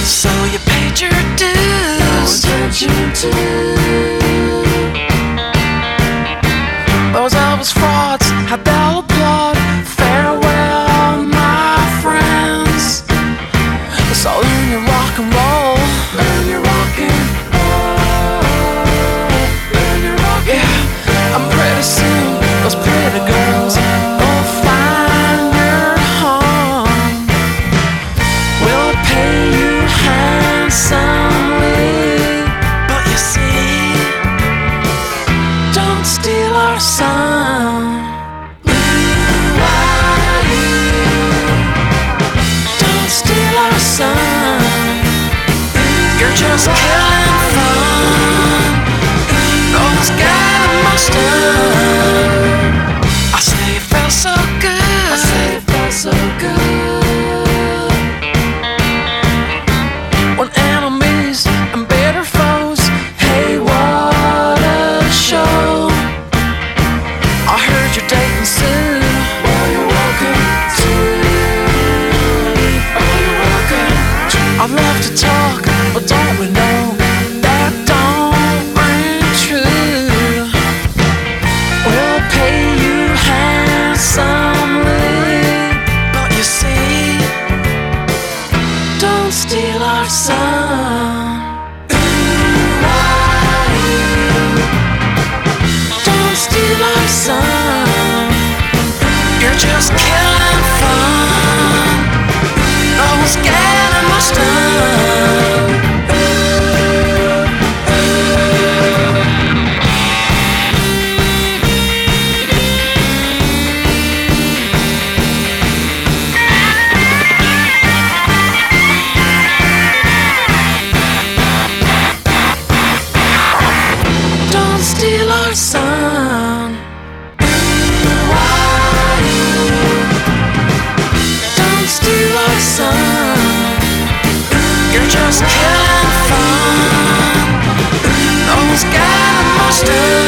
So you paid your dues. No attention to those Elvis frauds had their applaud. Farewell, my friends. So learn your rock and roll. learn your rockin'. Learn your rockin'. Yeah, I'm pretty soon those pretty girls will find your home. We'll pay you handsomely, but you see, don't steal our sun. Don't steal our sun. You're just killing fun. Those guys must have. I say it felt so good. I say it felt so good. When enemies and bitter foes, hey, what a show. I heard you're dating Sue. Well, you're welcome to. Well, you're welcome to. I'd love to talk, but don't we know that don't ring true? We'll pay you handsomely, but you see, don't steal our sun. Don't steal our sun. You're just killing fun. Those getting much done. Don't steal our sun. Don't steal our sun. You're just killing fun. Those guys must have.